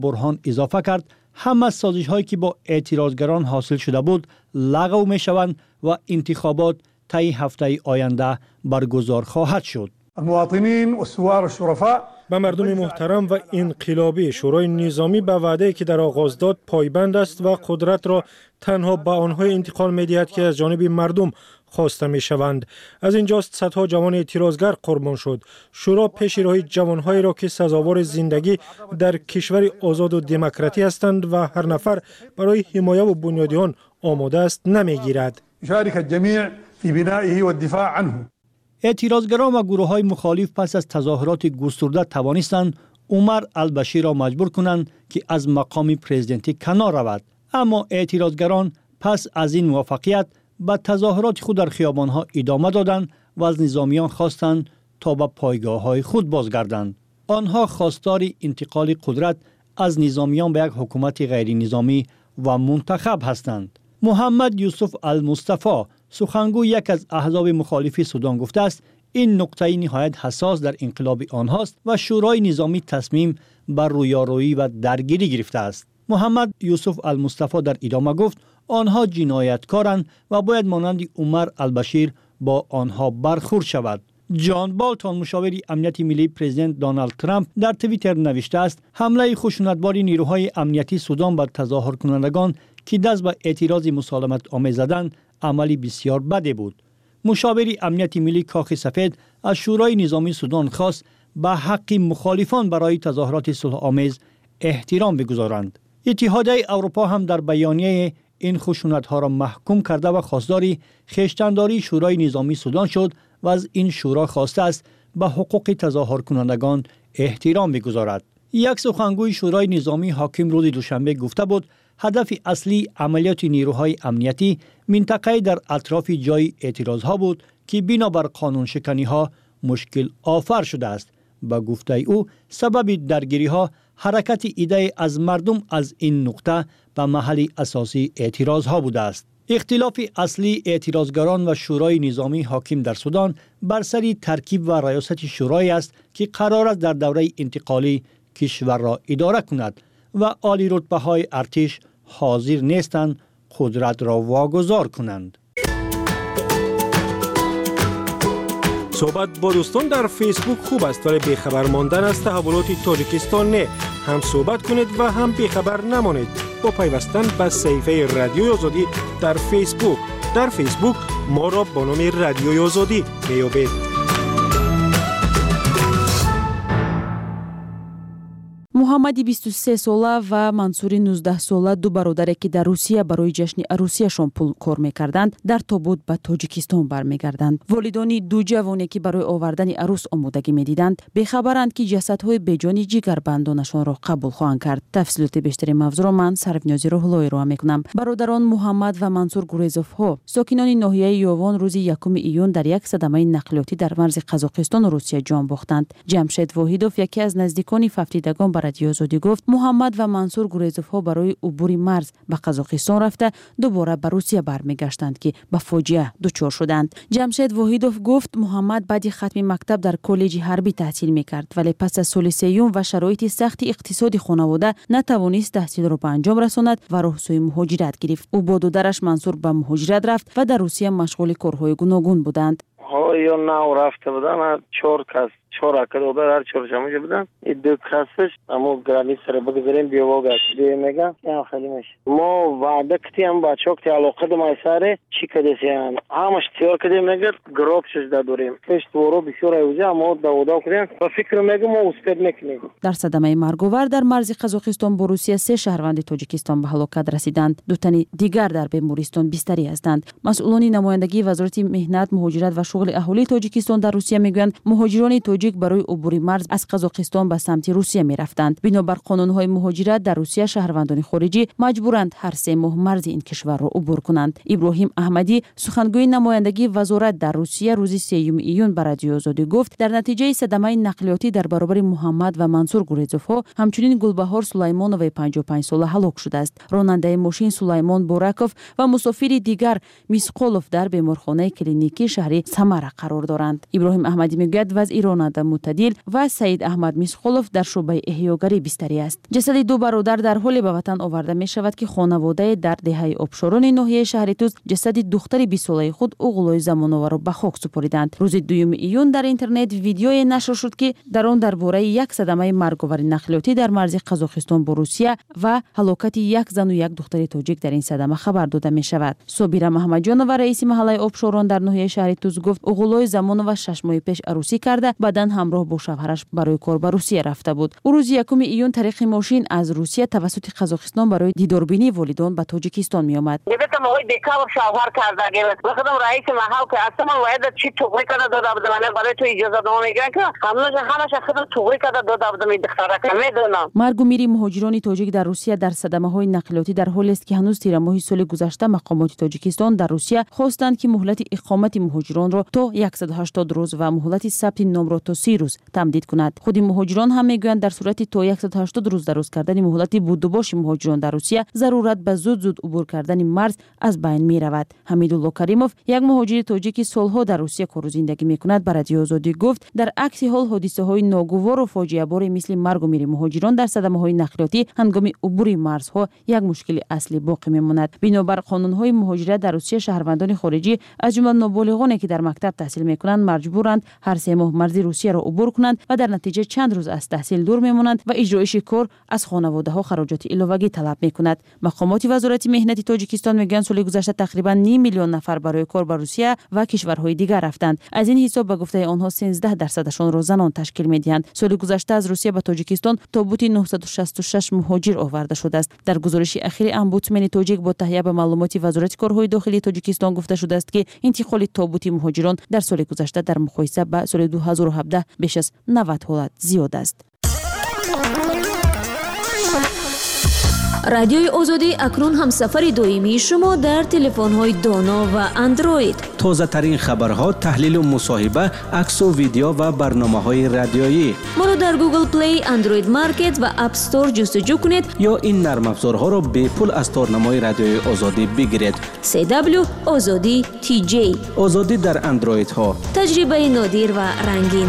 برهان اضافه کرد همه سازش هایی که با اعتراضگران حاصل شده بود لغو می شوند و انتخابات طی هفته آینده برگزار خواهد شد. المواطنین و سوار الشرفاء به مردم محترم و انقلابی شورای نظامی به وعده‌ای که در آغاز داد پایبند است و قدرت را تنها به آنها انتقال می‌دهد که از جانب مردم خواسته می‌شوند. از اینجاست صدها جوان اعتراضگر قربان شد. شورا پیش روی جوان‌هایی را که سزاوار زندگی در کشور آزاد و دموکراتی هستند و هر نفر برای حمایت و بنیاد آن آماده است نمی‌گیرد. یشارک الجمیع فی بنائه و الدفاع عنه. اعتراضگران و گروه‌های مخالف پس از تظاهرات گسترده توانستند عمر البشیر را مجبور کنند که از مقام پرزیدنتی کنار رود. اما اعتراضگران پس از این موفقیت به تظاهرات خود در خیابان‌ها ادامه دادند و از نظامیان خواستند تا به پایگاه‌های خود بازگردند. آنها خواستار انتقال قدرت از نظامیان به یک حکومت غیر نظامی و منتخب هستند. محمد یوسف المصطفی سخنگوی یک از احزاب مخالف سودان گفته است این نقطه نهایت حساس در انقلاب آنهاست و شورای نظامی تصمیم بر رویارویی و درگیری گرفته است. محمد یوسف المصطفی در ادامه گفت آنها جنایتکارند و باید مانند عمر البشیر با آنها برخورد شود. جان بالتون مشاور امنیت ملی پرزیدنت دونالد ترامپ در توییتر نوشته است حمله خشونتبار نیروهای امنیتی سودان بر تظاهر کنندگان که دست به اعتراض مسالمت آمیز زدند عملی بسیار بدی بود. مشاور امنیت ملی کاخ سفید از شورای نظامی سودان خواست به حق مخالفان برای تظاهرات صلح آمیز احترام بگذارند. اتحادیه اروپا هم در بیانیه این خشونت‌ها را محکوم کرده و خواستار خویشتن‌داری شورای نظامی سودان شد و از این شورا خواسته است به حقوق تظاهر کنندگان احترام بگذارد. یک سخنگوی شورای نظامی حاکم روز دوشنبه گفته بود هدف اصلی عملیات نیروهای امنیتی منطقه در اطراف جای اعتراضها بود که بنابر قانون شکنی ها مشکل آفر شده است. با گفته او سبب درگیری ها حرکت ایده از مردم از این نقطه به محل اساسی اعتراض ها بوده است. اختلاف اصلی اعتراضگران و شورای نظامی حاکم در سودان بر سر ترکیب و ریاست شورای است که قرار است در دوره انتقالی کشور را اداره کند و عالی رتبه های ارتش حاضر نیستند قدرت را واگذار کنند. صحبت با دوستان در فیسبوک خوب است ولی بیخبر ماندن از تحولات تاجیکستان نه. هم صحبت کنید و هم بیخبر نمانید با پیوستن به صفحه رادیوی آزادی در فیسبوک. در فیسبوک ما را با نام رادیوی آزادی میابید. محمدی 23 ساله و منصوری 19 ساله دو برادره که در روسیه برای جشن عروسیشان پول کار می‌کردند در تابوت به تاجیکستان برمیگردند. والدان دو جوانی که برای آوردن عروس آمادگی می‌دیدند بی‌خبرند که جسدهای بیجان جگربندانشان را قبول خواهند کرد. تفصیلات بیشتر موضوع را من سرفنیازی روح‌اللهی را می‌کنم. برادران محمد و منصور گوریزوف ها ساکنان ناحیه یووان روز 1 ایون در یک صدمه نقلیاتی در مرز قزاقستان و روسیه جان باختند. جمشید واحدوف یکی از نزدیکان ففتیدگان رادیو آزادی گفت محمد و منصور گوریزوف ها برای عبور مرز به قزاقستان رفته دوباره به روسیه برمیگشتند که به فاجعه دچار شدند. جمشید واحدوف گفت محمد بعد ختم مکتب در کالج حربی تحصیل میکرد ولی پس از سال سیوم و شرایط سخت اقتصادی خانواده نتوانست تحصیل را به انجام رساند و راه سوی مهاجرت گرفت. او با دخترش منصور به مهاجرت رفت و در روسیه مشغول کارهای گوناگون بودند. یا نه رفته بودن 4 کس 4 اکد در 4 جمعه بودن این 2 کسش اما گرانی سر بگذاریم بیا واقعا میگم یا خیلی میشه ما وعده کردیم بچه‌ها که علاقه دم سره چی کردیم همش تیار کردیم نگرد گروپش دادوریم کش دورو بسیار اوجه اما داودا کردیم و فکر میگم ما استاد میکنیم. در صدمه مرگاور در مرز قزاقستان با روسیه 3 شهروند تاجیکستان به هلاکت رسیدند. 2 تن دیگر در بیمارستان بستری هستند. مسئولان نمایندگی وزارت مهنت مهاجرت و شغل اهالی تاجیکستان در روسیه میگویند مهاجران تاجیک برای عبور مرز از قزاقستان به سمت روسیه میرفتند. بنابر قانون‌های مهاجرت در روسیه شهروندان خارجی مجبورند هر 3 ماه مرز این کشور را عبور کنند. ابراهیم احمدی سخنگوی نمایندگی وزارت در روسیه روز 3 ایون به رادیو آزادی گفت در نتیجه صدمه نقلیاتی در برابر محمد و منصور گوریزوف ها همچنین گلبهار سلیمانوی 55 ساله هلاک شده است. راننده ماشین سلیمان بوراکوف و مسافر دیگر میسقولوف در بیمارخانه کلینیکی شهری سمره قرار دارند. ابراهیم احمدی میگوید وضع راننده محمد معتدل و سعید احمد مسخولوف در شعبه احیاگری بستری است. جسد دو برادر در حال به وطن آورده می شود که خانواده در دهه آبشاران ناحیه شهر توس جسد دختر 20 ساله خود اوغلوی زمانوار را به خاک سپردند. روز 2 ایون در اینترنت ویدیویی نشر شد که در آن درباره یک صدمه مرگاور نقلیاتی در مرز قزاقستان با روسیه و هلاکت یک زن و یک دختر تاجیک در این صدمه خبر داده می شود. صابره محمدجانова رئیس محله آبشاران در ناحیه شهر توس گفت اوغلوی زمانوار 6 ماه پیش عروسی کرده بعداً همراه با شوهرش برای کار به روسیه رفته بود. او روز 1 ایون طریق ماشین از روسیه توسط قزاقستان برای دیداربینی والدان به تاجیکستان می آمد. گفتم آقای بیکار شوهر کرده گرفت. گفتم رئیس محل که اصلا باید چی توقی کرده داده بودم برای تو اجازه نامه میگن که همش خودم توقی کرده داده بودم این دختره که میدونم. مرگ و میر مهاجران تاجیک در روسیه در صدمه‌های نقلیاتی در حالی است که هنوز تیر ماه سال گذشته مقامات تاجیکستان در روسیه خواستند که مهلت اقامت مهاجران را تا 180 روز و مهلت ثبت نام را تا 30 روز تمدید کند. خود مهاجران هم میگویند در صورت تا 180 روز دراز کردن مهلت بودباش مهاجران در روسیه ضرورت به زود عبور کردن مرز از بین می رود. حمیدالله کریموف یک مهاجر تاجیک سالها در روسیه کار و زندگی میکند به رادیو آزادی گفت در عکس حال حادثه های ناگوار و فاجعه بار مثل مرگ و میر مهاجران در صدمه های نقلیاتی هنگام عبور مرزها یک مشکل اصلی باقی میماند. بنابر قانون های مهاجرت در روسیه شهروندان خارجی از جمله نابالغانی که در مکتب تحصیل میکنند مجبورند هر 3 ماه مرز روسیه را عبور کنند و در نتیجه چند روز از تحصیل دور میمانند و اجرایش کار از خانواده ها خراجات علاوه‌ای طلب میکند. مقامات وزارت مهنت تاجیکستان میگن سال گذشته تقریبا 9 میلیون نفر برای کار به روسیه و کشورهای دیگر رفتند. از این حساب به گفته آنها 13% را زنان تشکیل میدهند. سال گذشته از روسیه به تاجیکستان تابوت 966 مهاجر آورده شده است. در گزارش اخیر امبودسمن تاجیک با تهیه به معلومات وزارت کارهای داخلی تاجیکستان گفته شده است که انتقال تابوت مهاجران در سال گذشته در مقایسه با سال 2017 بیش از 90 حالت زیاد است. رادیوی آزادی اکنون هم سفر دائمی شما در تلفن‌های دانا و اندروید. تازه ترین خبرها، تحلیل و مصاحبه، عکس و ویدیو و برنامه‌های رادیویی. ما را در گوگل پلی، اندروید مارکت و اپ استور جستجو کنید یا این نرم افزارها را به پول از تارنمای رادیوی آزادی بگیرید. CW آزادی TJ. آزادی در اندروید ها. تجربه نادر و رنگین.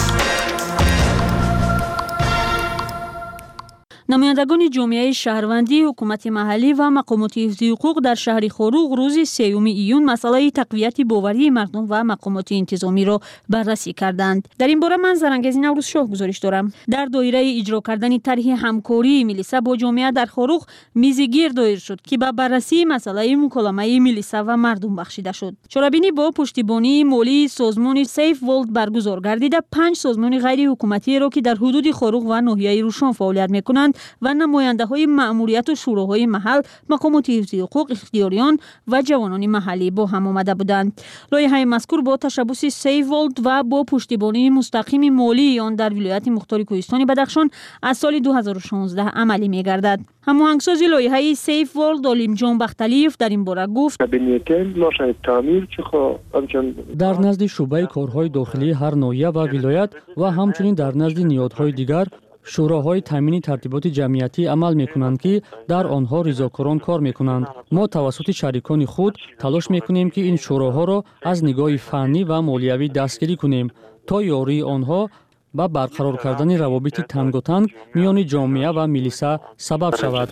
نمایندگان جامعه شهروندی، حکومت محلی و مقامات حفظ حقوق در شهر خاروق روز 3 ایون مسئله تقویت باوری مردم و مقامات انتظامی را بررسی کردند. در این باره من زرنگزی نوروز شاه گزارش دارم. در دایره اجرا کردن طرح همکاری ملیسا با جامعه در خاروق میز گرد دایر شد که به بررسی مسئله مکالمه ملیسا و مردم بخشیده شد. شورابینی با پشتیبانی مالی سازمان سیف ورلد برگزار گردیده 5 سازمان غیر حکومتی را که در حدود خاروق و ناحیه روشن فعالیت می‌کنند و نماینده‌های مأموریت و شوراهای محل، مقامات حفظ حقوق، اختیاریان و جوانان محلی با هم آمده بودند. لایحه مذکور با تشبث سیف ورلد و با پشتیبانی مستقیم مالی آن در ولایت مختار کوهستان بدخشان از سال 2016 عملی می‌گردد. هماهنگساز لایحه سیف ورلد علیم جان بختلیف در این باره گفت: در نزد شعبه کارهای داخلی هر ناحیه و ولایت و همچنین در نزد نهادهای دیگر شوراهای تامین ترتیبات جمعیتی عمل میکنند که در آنها رضاکاران کار میکنند. ما توسط شریکان خود تلاش میکنیم که این شوراها را از نگاه فنی و مالیوی دستگیری کنیم تا یاری آنها با برقرار کردن روابط تنگاتنگ میان جامعه و ملیسا سبب شود.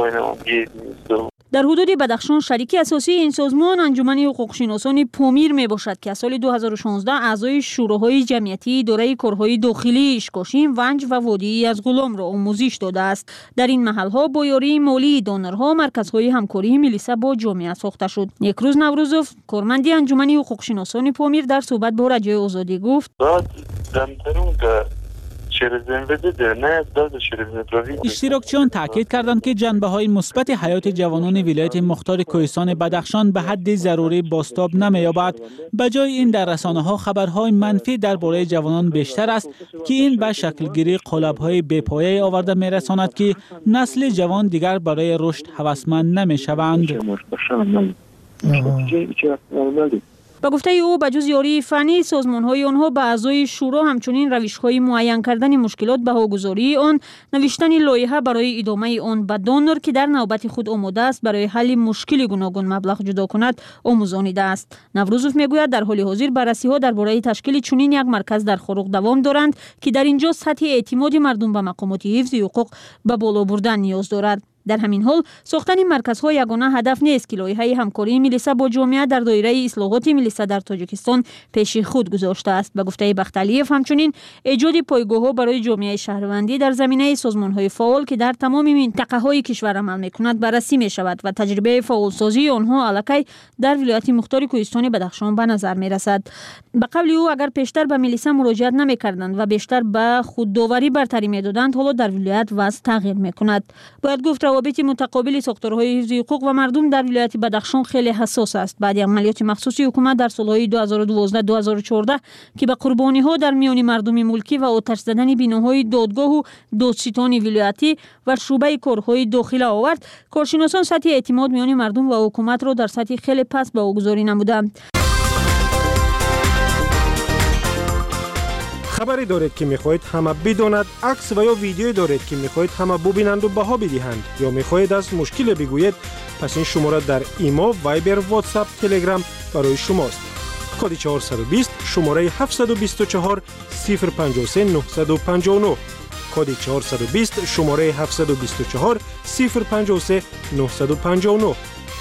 در حدود بدخشان شریک اساسی این سازمان انجمن حقوق‌شناسان پامیر می باشد که از سال 2016 اعضای شوراهای جمعیتی اداره کارهای داخلی اشکاشین، ونج و وادی از غلام را آموزش داده است. در این محل‌ها با یاری مالی دانرها مرکزهای همکاری ملیسا با جامعه ساخته شد. یک روز نوروزوف کارمند انجمن حقوق‌شناسان پامیر در صحبت با رادیو آزادی گفت: اشتراکچیان تاکید کردند که جنبه‌های مثبت حیات جوانان ولایت مختار کوهستان بدخشان به حد ضروری بازتاب نمی‌یابد. بجای این در رسانه‌ها خبرهای منفی درباره جوانان بیشتر است که این به شکلگیری قالب‌های بی‌پایه آورده می‌رساند که نسل جوان دیگر برای رشد هوسمند نمی‌شوند. با گفته او بجز یاری فنی سازمان‌های آنها به اعضای شورا همچنین روش‌های معین کردن مشکلات بهاگذاری آن، نوشتن لایحه برای ادامه آن به دونور که در نوبت خود آماده است برای حل مشکل گوناگون مبلغ جدا کند آموزانیده است. نوروزوف میگوید در حال حاضر بررسی‌ها درباره تشکیل چنین یک مرکز در خروق دوام دارند که در اینجا سطح اعتماد مردم به مقامات حفظ حقوق به بالا بردن نیاز دارد. در همین حال ساختن مرکزها یگانه هدف نیست که لایحه همکاری ملیسا با جامعه در دایره اصلاحات ملیسا در تاجیکستان پیش خود گذاشته است. به گفته بختالیف همچنین ایجاد پایگاه‌ها برای جامعه شهروندی در زمینه سازمان‌های فعال که در تمام منطقه‌های کشور عمل می‌کند بررسی می‌شود و تجربه فعالسازی آنها الکی در ولایت مختار کوهستان بدخشان به نظر می‌رسد. به قول او اگر پیشتر به ملیسا مراجعت نمی‌کردند و بیشتر به خودداوری برتری می‌دادند، حالا در ولایت وضع تغییر می‌کند. باید گفت روابط متقابل ساختارهای حفظ حقوق و مردم در ولایت بدخشان خیلی حساس است. بعد عملیات مخصوصی حکومت در سالهای 2012-2014 که به قربانی‌ها در میان مردم ملکی و آتش زدن بیناهای دادگاه و دادستان ولایتی و شعبه کارهای داخله آورد، کارشناسان سطح اعتماد میان مردم و حکومت را در سطح خیلی پست برگزاری نمودند. خبری دارید که میخواهید همه بداند، عکس و یا ویدیویی دارید که میخواهید همه ببینند و بها بدهند یا میخواهید از مشکل بگویید، پس این شماره در ایما، وایبر، واتساپ، تلگرام برای شماست. کد 420 شماره 724 053 959. کد 420 شماره 724 053 959.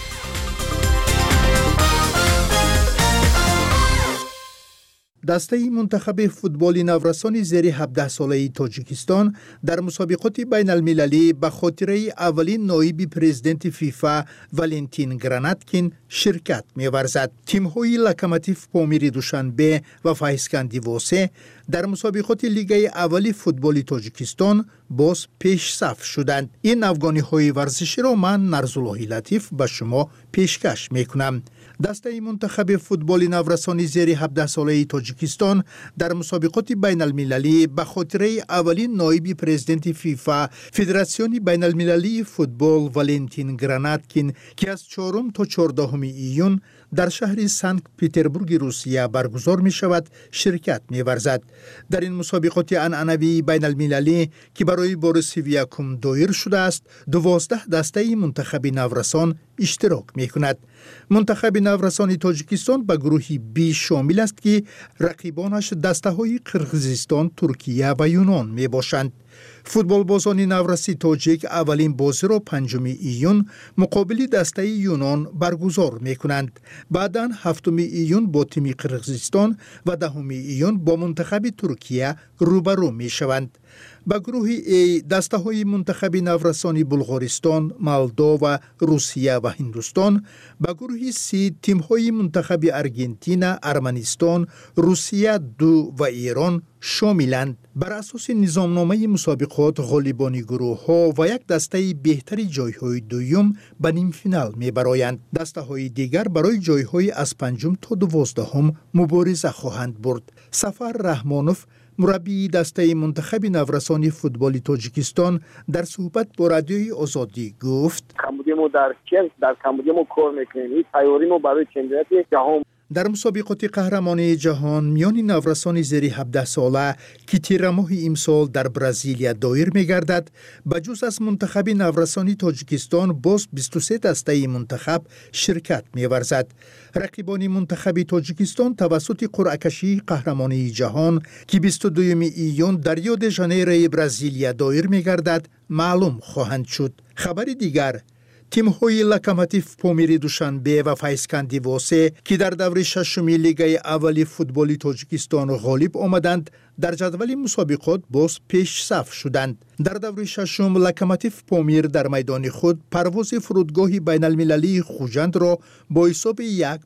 دسته منتخب فوتبال نورسان زیر 17 ساله تاجیکستان در مسابقات بین المللی به خاطره اولین نایب پرزیدنت فیفا والنتین گراناتکین شرکت می‌ورزد. تیم‌های لوکوموتیو پامیر دوشنبه و فایسکندی واسه در مسابقات لیگ اولی فوتبال تاجیکستان باز پیش صف شدند. این افغانی‌های ورزشی را من نرزالله لطیف به شما پیشکش می‌کنم. دسته منتخب فوتبال نورسان زیر 17 ساله تاجیکستان در مسابقات بین المللی به خاطره اولین نایب پرزیدنت فیفا فدراسیون بین المللی فوتبال والنتین گراناتکین که از 4 تا 14 ایون در شهر سنت پترزبورگ روسیه برگزار می شود شرکت می ورزد. در این مسابقات عنعنوی بین المللی که برای بار 31 دایر شده است، 12 دسته منتخب نورسان اشتراک می کند. منتخب نورسان تاجیکستان به گروهی بی شامل است که رقیبانش دسته های قرقیزستان، ترکیه و یونان می باشند. فوتبال بازان نورسی تاجیک اولین بازی را 5 ایون مقابل دسته یونان برگزار می کنند. بعداً 7 ایون با تیم قرقیزستان و 10 ایون با منتخب ترکیه روبرو می شوند. به گروه ای دسته های منتخب نورسان بلغارستان، مالدو، روسیه و هندوستان، به گروه سی تیم های منتخب ارژانتین، ارمنستان، روسیه 2 و ایران شاملند. بر اساس نظامنامه مسابقات غالبان گروه ها و یک دسته بهتری جای های دوم به نیم فینال می برایند. دسته های دیگر برای جای های از 5 تا 12 مبارزه خواهند برد. سفر رحمانوف مربی دسته منتخب نورسان فوتبال تاجیکستان در صحبت با رادیوی آزادی گفت: کمبودی ما در کمبودی ما کار میکنیم. تیاری ما برای چمپیونات جهان در مسابقات قهرمانی جهان میان نورسان زیر 17 ساله که تیر ماه امسال در برزیلیا دایر می‌گردد، بجز از منتخب نورسان تاجیکستان باز 23 دسته منتخب شرکت می‌ورزد. رقیبان منتخب تاجیکستان توسط قرعه کشی قهرمانی جهان که 22 ایون در ریو د ژانیرو برزیلیا دایر می‌گردد معلوم خواهند شد. خبر دیگر، تیم های لوکوموتیو پامیر دوشنبه و فایسکندی واسه که در دور ششم لیگ اولی فوتبال تاجیکستان غالب آمدند، در جدول مسابقات باز پیش صف شدند. در دور ششم لوکوموتیو پامیر در میدان خود پرواز فرودگاه بین المللی خوجند را با حساب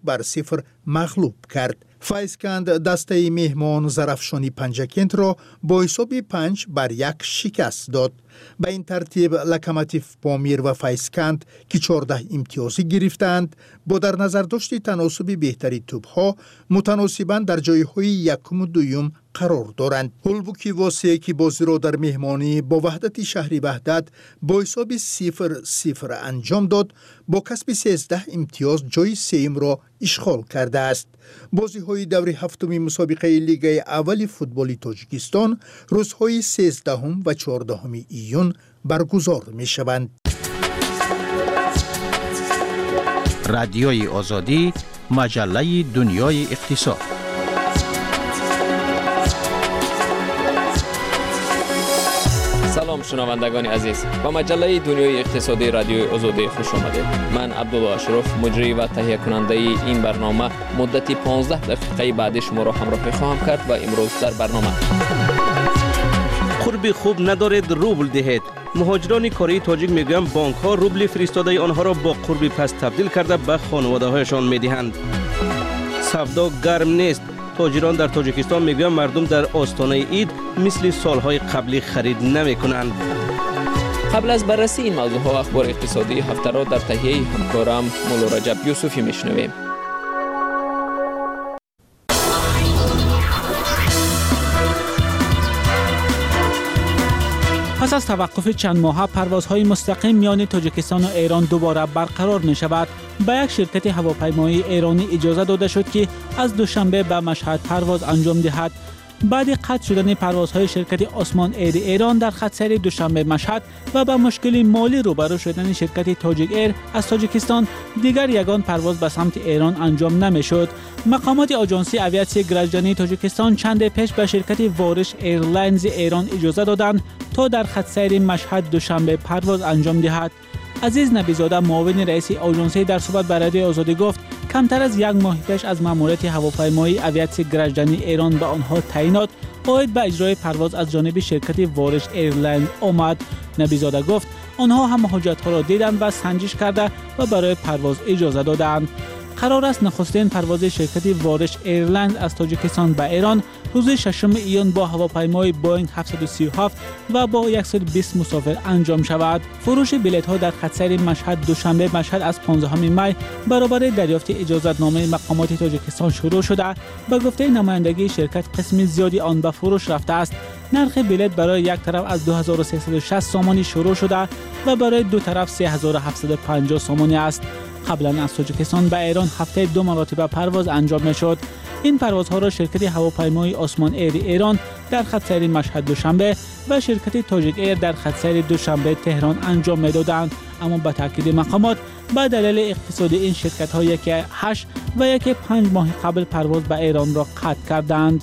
1-0 مغلوب کرد. فایسکند دسته مهمان زرافشانی پنجکند را با حساب 5-1 شکست داد. به این ترتیب لکماتیف پامیر و فیسکند که 14 امتیازی گرفتند با در نظر داشت تناسب بهتری توپ‌ها متناسباً در جایهای یکم و دوم قرار دارند. هولبوکی واسه که بازی را در مهمانی با وحدت شهری وحدت با حساب 0-0 انجام داد، با کسب 13 امتیاز جای سوم را اشغال کرده است. بازی های دور هفتم مسابقه لیگ اول فوتبال تاجیکستان روزهای 13 و 14 ایون برگزار می شوند. رادیوی آزادی، مجله دنیای اقتصاد. سلام شنوندگان عزیز، با مجله دنیای اقتصادی رادیوی آزادی خوش آمدید. من عبدالله اشرف، مجری و تهیه کننده این برنامه، مدتی 15 دقیقه بعد شما را همراهی خواهم کرد و امروز در برنامه: قرب خوب ندارید روبل دهید. مهاجران کره تاجیک میگویند بانک ها روبل فرستاده آنها را با قرب پس تبدیل کرده به خانواده هایشان میدهند. سودا گرم نیست. تاجران در تاجیکستان میگویند مردم در آستانه عید مثل سالهای قبلی خرید نمی کنند. قبل از بررسی این موضوع ها اخبار اقتصادی هفته را در تهیه همکارم مولا رجب یوسفی میشنویم. پس از توقف چند ماهه پروازهای مستقیم میان تاجیکستان و ایران دوباره برقرار می شود. به یک شرکت هواپیمایی ایرانی اجازه داده شد که از دوشنبه به مشهد پرواز انجام دهد. بعد قطع شدن پروازهای شرکت آسمان ایر ایران در خط سیر دوشنبه مشهد و با مشکل مالی روبرو شدن شرکت تاجیک ایر از تاجیکستان، دیگر یگان پرواز به سمت ایران انجام نمیشد. مقامات آژانسی آویاسیون گرجدانی تاجیکستان چند پیش به شرکت وارش ایرلاینز ایران اجازه دادند تا در خط سیر مشهد دوشنبه پرواز انجام دهد. عزیز نبیزاده، معاون رئیس آژانسی، در صحبت با رادیوی آزادی گفت کمتر از یک ماه پیش از ماموریت هواپیمایی آویاسیون گرجدانی ایران به آنها تعیینات عاید به اجرای پرواز از جانب شرکت وارش ایرلاین آمد. نبیزاده گفت آنها هم حجت‌ها را دیدند و سنجش کرده و برای پرواز اجازه دادند. قرار است نخستین پرواز شرکت وارش ایرلاین از تاجیکستان به ایران روز 6 ایون با هواپیمای بوئینگ 737 و با 120 مسافر انجام شود. فروش بلیط‌ها در خط سیر مشهد دوشنبه مشهد از 15 می برابر دریافت اجازه‌نامه مقامات تاجیکستان شروع شده. به گفته نمایندگی شرکت قسم زیادی آن به فروش رفته است. نرخ بلیط برای یک طرف از 2360 سومانی شروع شده و برای دو طرف 3750 سومانی است. قبلا از تاجیکستان به ایران هفته 2 مرتبه پرواز انجام میشد. این پروازها را شرکت هواپیمایی آسمان ایر ایران در خط سیر مشهد دوشنبه و شرکت تاجیک ایر در خط سیر دوشنبه تهران انجام میدادند، اما به تاکید مقامات به دلیل اقتصادی این شرکت ها یکی 8 و یکی 5 ماه قبل پرواز به ایران را قطع کردند.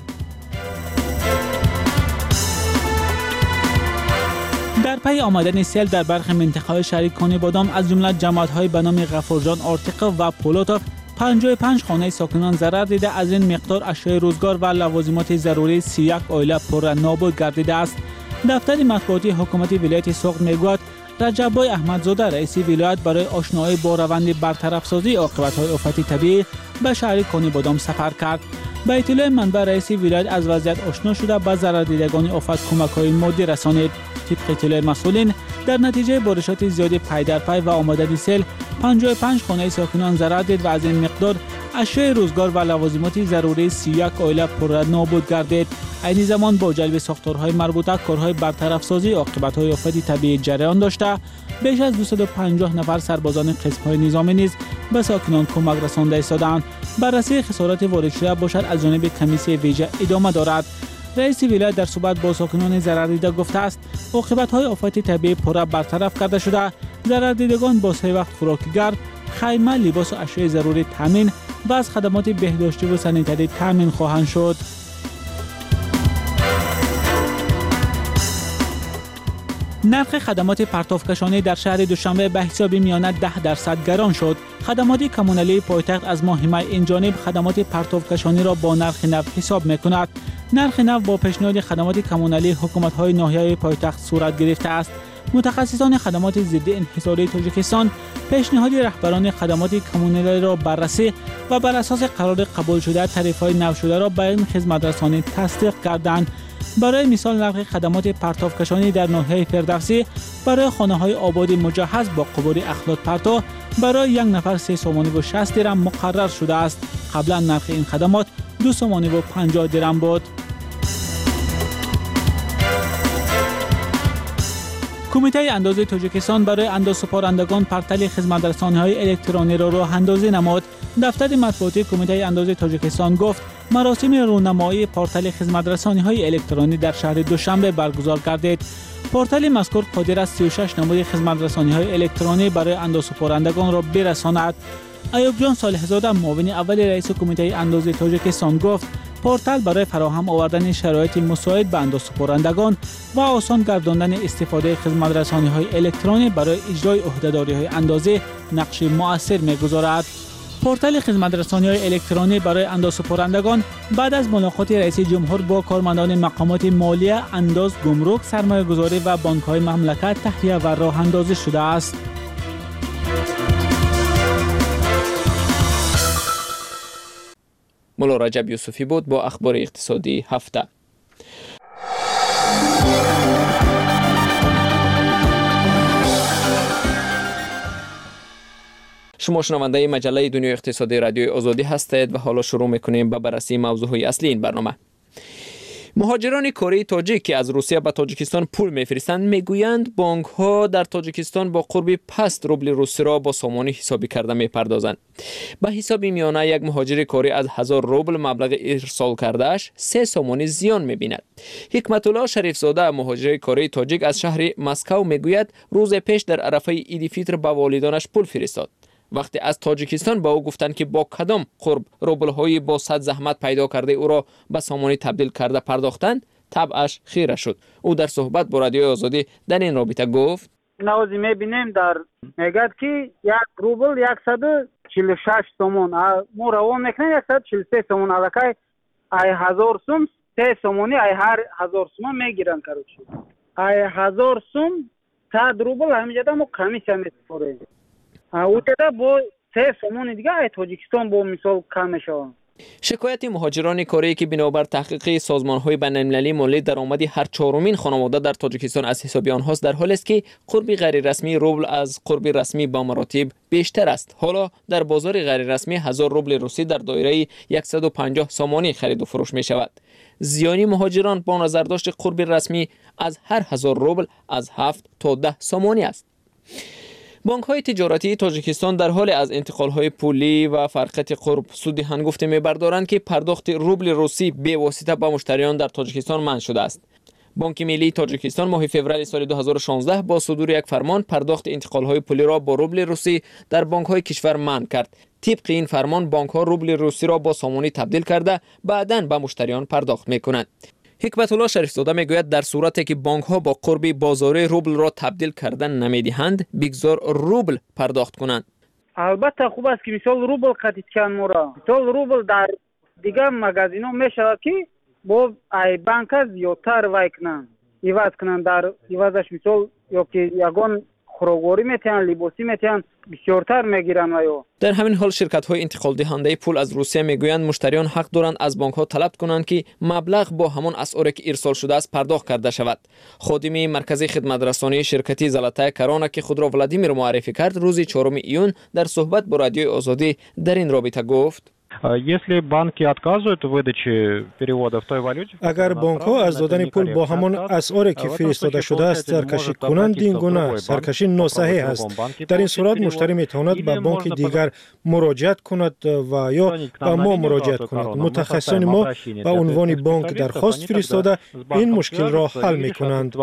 در پی آمدن سیل در برخی منطقه‌های شهری کانی بادام از جمله جماعت‌های به نام غفورجان آرتیق و پولوتوف 55 خانه ساکنان ضرر دیده از این مقدار اشیاء روزگار و لوازمات ضروری 31 عائله پر نابود گردیده است. دفتر مطبوعاتی حکومت ولایت سوخت میگوید رجب‌بای احمدزاده رئیس ولایت برای آشنایی با روند برطرف‌سازی عاقبت‌های آفت طبیعی به شهر کانی بادام سفر کرد. به اطلاع منبع رئیس ولایت از وضعیت آشنا شده به ضرر دیدگان آفت کمک‌های مادی رسانید. طبق اطلاع مسئولین در نتیجه بارشات زیاد پی در پی و آمدن سیل 55 خانه ساکنان ضرر دید و از این مقدار اشیاء روزگار و لوازمات ضروری 31 عائله پر نابود گردید. عین زمان با جلب ساختارهای مربوطه کارهای برطرف‌سازی عاقبت‌های آفت طبیعی جریان داشته، بیش از 250 نفر سربازان قسم‌های نظامی نیز به ساکنان کمک رسانده ایستادند. بررسی خسارات وارد شده باشد از جانب کمیسیون ویژه ادامه دارد. رئیس ولایت در صحبت با ساکنان ضرر دیده گفته است عاقبت‌های آفت طبیعی پورا برطرف کرده شده. ضرر دیدگان با سه وقت خوراک گرم، خیمه، لباس و اشیاء ضروری تامین و از خدمات بهداشتی و سانیتری تامین خواهند شد. نرخ خدمات پرتابکشانی در شهر دوشنبه به حساب میانه 10% گران شد. خدمات کمونالی پایتخت از ماه می این جانب خدمات پرتابکشانی را با نرخ نو حساب می‌کند. نرخ نو با پیشنهاد خدمات کمونالی حکومت‌های ناحیه پایتخت صورت گرفته است. متخصصان خدمات ضد انحصاری تاجیکستان پیشنهاد رهبران خدمات کمونالی را بررسی و بر اساس قرار قبول شده تعرفه‌های نو شده را به این خدمترسانی تصدیق کردند. برای مثال نرخ خدمات پرتابکشانی در ناحیه فردوسی برای خانه‌های آباد مجهز با قبور اخلات پرتو برای یک نفر 3 سومانی و 60 درم مقرر شده است. قبلا نرخ این خدمات 2 سومانی و 50 درم بود. کمیته اندازه تاجیکستان برای اندازه‌سپارندگان پورتال خدمت‌رسانی‌های الکترونی را راه اندازی نمود. دفتر مطبوعاتی کمیته اندازه تاجیکستان گفت مراسم رونمایی پورتال خدمت‌رسانی‌های الکترونی در شهر دوشنبه برگزار گردید. پورتال مذکور قادر است 36 نماد خدمت‌رسانی‌های الکترونی برای اندازه‌سپارندگان را برساند. ایوب جان صالح‌زاده معاون اول رئیس کمیته اندازه تاجیکستان گفت پورتال برای فراهم آوردن شرایط مساعد به اندازه‌سپارندگان و آسان گرداندن استفاده خدمت‌رسانی‌های الکترونی برای اجرای عهده‌داری‌های اندازه نقش مؤثر می‌گذارد. پورتال خدمت‌رسانی‌های الکترونی برای اندازه‌سپارندگان بعد از ملاقات رئیس جمهور با کارمندان مقامات مالیه، انداز، گمرک، سرمایه‌گذاری و بانک‌های مملکت تهیه و راه اندازی شده است. مولا رجب یوسفی بود با اخبار اقتصادی هفته. شما شنونده مجله دنیای اقتصادی رادیوی آزادی هستید و حالا شروع میکنیم به بررسی موضوعهای اصلی این برنامه. مهاجران کره تاجیک که از روسیه به تاجیکستان پول میفرستند میگویند بانک ها در تاجیکستان با قرب پست روبل روسی را با سامانی حسابی کرده میپردازند. به حساب میانه یک مهاجر کره از 1000 روبل مبلغ ارسال کردهش 3 سامانی زیان میبیند. حکمت الله شریف زاده مهاجر کره تاجیک از شهر مسکو میگوید روز پیش در عرفه عید فطر به والدانش پول فرستاد. وقتی از تاجیکستان با او گفتند که با کدام قرب روبل های با صد زحمت پیدا کرده او را به سامانی تبدیل کرده پرداختند، طبعش خیره شد. او در صحبت با رادیوی آزادی در این رابطه گفت نوازی میبینیم در میگد که 1 روبل 146 سومون مو روان میکنه 143 سومون علاقه ای 1000 سوم 3 سومونی ای هر 1000 سوم میگیرن کاروچ ای 1000 سوم 100 روبل همینجا مو کمیسیون میسپره او teda با 3 سومون دیگه ای تاجیکستان با مثال کم میشه. شکایت مهاجران کره که بنابر تحقیق سازمان‌های بین‌المللی مالی درآمدی هر چهارمین خانواده در تاجیکستان از حساب آنهاست در حالی است که قرب غیر رسمی روبل از قرب رسمی با مراتب بیشتر است. حالا در بازار غیر رسمی 1000 روبل روسی در دایره 150 سامانی خرید و فروش می شود. زیانی مهاجران با نظر داشت قرب رسمی از هر 1000 روبل از 7 تا 10 سامانی است. بانک‌های تجارتی تاجیکستان در حال از انتقال‌های پولی و فرقت قرب سود هنگفته می‌بردارند که پرداخت روبل روسی به واسطه به مشتریان در تاجیکستان منع شده است. بانک ملی تاجیکستان ماه فوریه سال 2016 با صدور یک فرمان پرداخت انتقال‌های پولی را با روبل روسی در بانک‌های کشور منع کرد. طبق این فرمان بانک‌ها روبل روسی را با سامانی تبدیل کرده بعداً به مشتریان پرداخت می‌کنند. حکمت الله شریف زاده میگوید در صورتی که بانک ها با قرب بازاری روبل را تبدیل کردن نمیدهند بگذار روبل پرداخت کنند. البته خوب است که مثال روبل قطعیت کن مورا مثال روبل در دیگر مغازین ها میشه که با ای بانک زیادتر وای کنند ایواز کنند در ایوازش مثال یا که یگان خوراگواری میتونن لباسی میتونن بسیارتر میگیرن و در همین حال شرکت های انتقال دهنده پول از روسیه میگویند مشتریان حق دارند از بانک ها طلب کنند که مبلغ با همان اسعاری که ارسال شده است پرداخت کرده شود. خادم مرکز خدمت رسانی شرکتی زلاتای کرانا که خود را ولادیمیر معرفی کرد روز 4 ایون در صحبت با رادیوی آزادی در این رابطه گفت اگر بانک ها از دادن پول با همان اسعاری که فرستاده شده است سرکشی کنند این گونه سرکشی ناصحیح است. در این صورت مشتری میتواند به بانک دیگر مراجعت کند و یا به ما مراجعت کند. متخصصان ما به عنوان بانک درخواست فرستاده این مشکل را حل میکنند.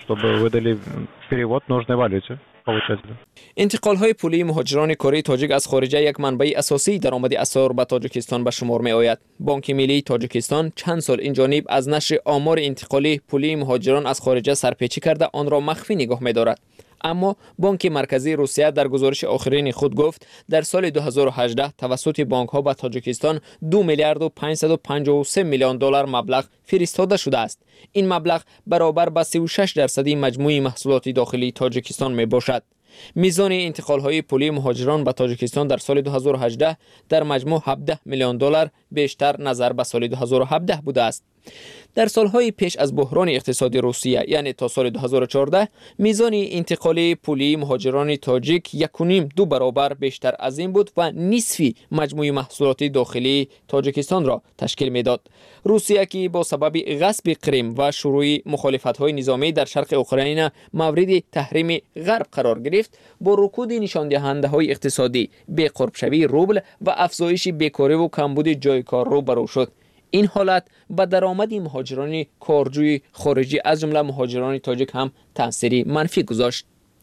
انتقال های پولی مهاجران کره تاجیک از خارجه یک منبع اساسی درآمد اسعار به تاجیکستان به شمار می آید. بانک ملی تاجیکستان چند سال این جانب از نشر آمار انتقالی پولی مهاجران از خارجه سرپیچی کرده آن را مخفی نگاه می دارد. اما بانک مرکزی روسیه در گزارش آخرین خود گفت در سال 2018 توسط بانک ها به تاجیکستان 2 میلیارد و 553 میلیون دلار مبلغ فرستاده شده است. این مبلغ برابر به 36% مجموع محصولات داخلی تاجیکستان می باشد. میزان انتقال های پولی مهاجران به تاجیکستان در سال 2018 در مجموع 17 میلیون دلار بیشتر نظر به سال 2017 بوده است. در سالهای پیش از بحران اقتصادی روسیه یعنی تا سال 2014 میزان انتقال پولی مهاجران تاجیک 1.5-2 برابر بیشتر از این بود و نصفی مجموع محصولات داخلی تاجیکستان را تشکیل میداد. روسیه که با سبب غصب کریم و شروع مخالفت‌های نظامی در شرق اوکراین مورد تحریم غرب قرار گرفت، با رکود نشان دهنده‌های اقتصادی، بی‌قرب‌شوی روبل و افزایش بیکاری و کمبود جای کار روبرو شد. این حالت به درآمد مهاجران کارجوی خارجی از جمله مهاجران تاجیک هم تأثیری منفی گذاشت.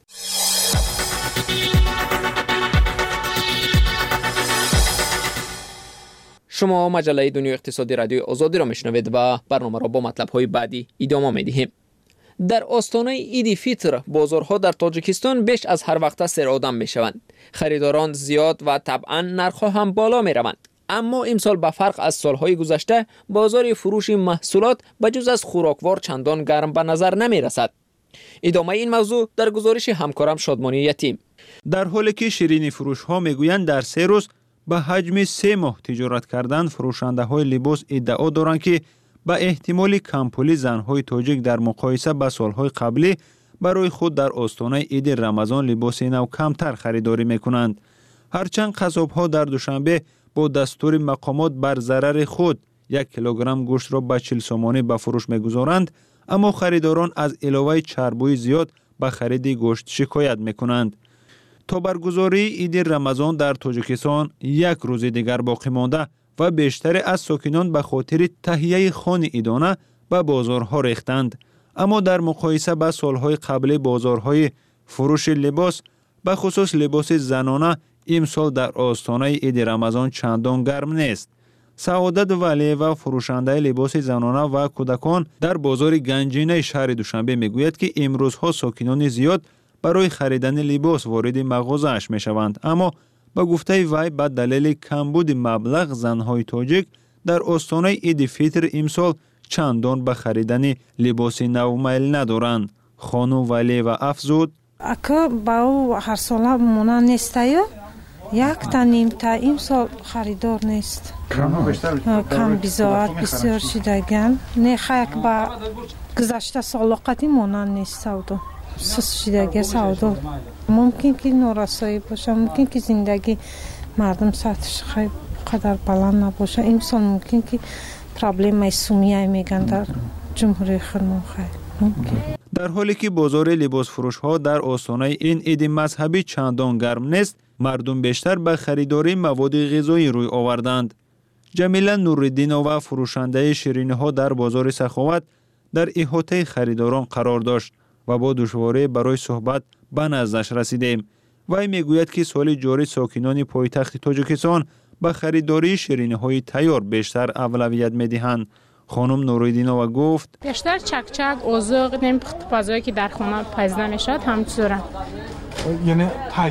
شما مجله دنیای اقتصادی رادیوی آزادی را میشنوید و برنامه را با مطلب‌های بعدی ادامه می‌دهیم. در آستانه عید فطر بازارها در تاجیکستان بیش از هر وقت سرآدم میشوند. خریداران زیاد و طبعا نرخ‌ها هم بالا میروند. اما امسال به فرق از سالهای گذشته بازار فروش محصولات بجز از خوراکوار چندان گرم به نظر نمی رسد. ادامه این موضوع در گزارش همکارم شادمانی یتیم. در حالی که شیرینی فروش ها میگویند در 3 روز به حجم 3 ماه تجارت کردن، فروشنده های لباس ادعا دارند که به احتمال کمپولی زنهای تاجیک در مقایسه با سالهای قبلی برای خود در آستانه عید رمضان لباس نو کمتر خریداری میکنند. هرچند قصاب‌ها در دوشنبه با دستور مقامات بر ضرر خود 1 کیلوگرم گوشت را به 40 سومانی به فروش میگذارند، اما خریداران از علاوه چربی زیاد به خرید گوشت شکایت میکنند. تا برگزاری عید رمضان در تاجیکستان 1 روز دیگر باقی مانده و بیشتر از ساکنان به خاطر تهیه خوان عیدانه به بازارها ریختند. اما در مقایسه با سالهای قبل بازارهای فروش لباس به خصوص لباس زنانه امسال در آستانه عید رمضان چندان گرم نیست. سعادت ولی و فروشنده لباس زنانه و کودکان در بازار گنجینه شهر دوشنبه میگوید که امروزها ساکنان زیاد برای خریدن لباس وارد مغازه‌اش میشوند، اما با گفته وی به دلیل کمبود مبلغ زنهای تاجیک در آستانه عید فطر امسال چندان به خریدن لباس نو میل ندارند. خانم ولی و افزود: اکا با هر ساله مونن نیسته، 1 تا نیم تا امسال خریدار نیست. کم بزاعت بسیار شدگان. نه خیک با گذشته سالقتی مونن نیست سودو. سس شدگی سودو. ممکن که نورسایی باشه، ممکن که زندگی مردم سطحش خیلی قدر بلند نباشه. امسال ممکن که پرابلم سومیه میگن در جمهوری خرمون خیلی ممکن. در حالی که بازار لباس فروش ها در آستانه این عید مذهبی چندان گرم نیست، مردم بیشتر به خریداری مواد غذایی روی آوردند. جمیله نوردینова فروشنده شیرینی ها در بازار سخاوت در احاطه خریداران قرار داشت و با دشواری برای صحبت به نزدش رسیدیم. وی میگوید که سال جاری ساکنان پایتخت تاجیکستان به خریداری شیرینی های تیار بیشتر اولویت میدهند. خانم نوریدینова گفت: بیشتر چکچک، اوزق، نمی‌پخت پزایی که در خانه پزیده میشد همچنان. یعنی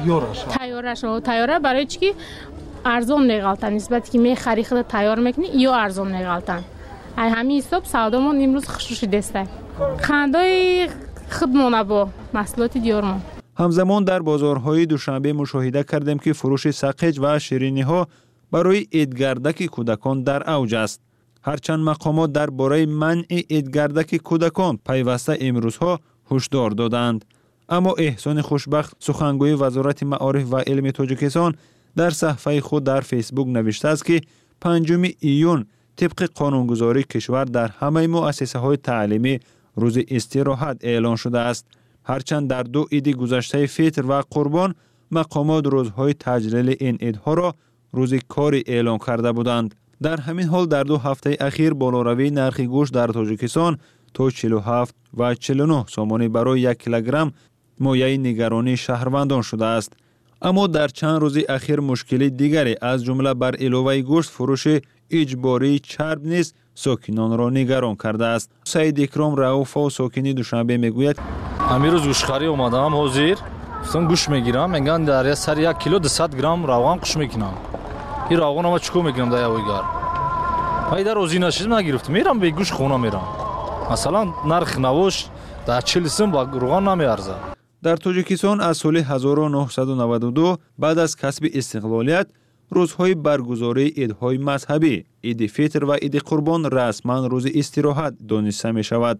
تیاره برای چی که ارزان میغلطن نسبت که می خرید تیار میکنی یا ارزان میغلطن. همین حساب سودامون امروز خشوشی دسته. خندای خودمون با محصولات دیارمون. همزمان در بازارهای دوشنبه مشاهده کردیم که فروش سقج و شیرینی ها برای عیدگردک کودکان در اوج است. هرچند مقامات درباره منع عیدگردک کودکان پیوسته امروزها هشدار دادند، اما احسان خوشبخت سخنگوی وزارت معارف و علم تاجیکستان در صفحه خود در فیسبوک نوشته است که 5 ایون طبق قانونگذاری کشور در همه مؤسسه های تعلیمی روز استراحت اعلان شده است. هرچند در 2 عید گذشته فطر و قربان مقامات روزهای تجلیل این عیدها را روز کاری اعلان کرده بودند. در همین حال در 2 هفته اخیر بالاروی نرخ گوشت در تاجیکستان تا 47 و 49 سومانی برای 1 کیلوگرم مایه نگرانی شهروندان شده است. اما در چند روز اخیر مشکلی دیگری از جمله بر علاوه گوشت فروش اجباری چرب نیز ساکنان را نگران کرده است. سعید اکرام رؤوف و ساکنی دوشنبه میگوید: امروز گوشتخری اومدم حاضر گفتم گوشت میگیرم، میگن در سر 1 کیلو 200 گرم روغن قش میکنم. این روغن ما چیکار میکنم در یویگار؟ من در روزی نشید نگرفتم، میرم به گوشت خونه میرم. مثلا نرخ نوش در 40 سوم با روغن نمیارزه. در تاجیکستان از سال 1992 بعد از کسب استقلالیت روزهای برگزاری عیدهای مذهبی عید فطر و عید قربان رسما روز استراحت دانسته می شود.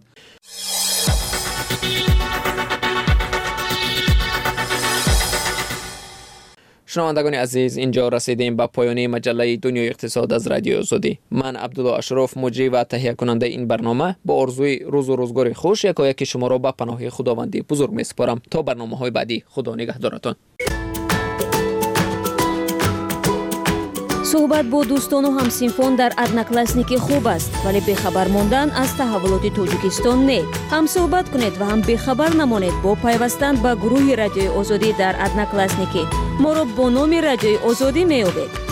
شنوندگان عزیز، اینجا رسیدیم به پایان مجله دنیای اقتصاد از رادیو آزادی. من عبدالله اشرف، مجری و تهیه کننده این برنامه، با آرزوی روز و روزگار خوش یکایک شما را به پناه خداوندی بزرگ می سپارم. تا برنامه‌های بعدی، خدا نگهدارتان. صحبت با دوستان و همسینفون در ادناکلاسنیکی خوب است، ولی بخبر ماندن از تحولات تاجیکستان نه. هم صحبت کنید و هم بخبر نمانید با پیوستن به گروه رادیوی آزادی در ادناکلاسنیکی. ما را با نام رادیوی آزادی می‌یابید.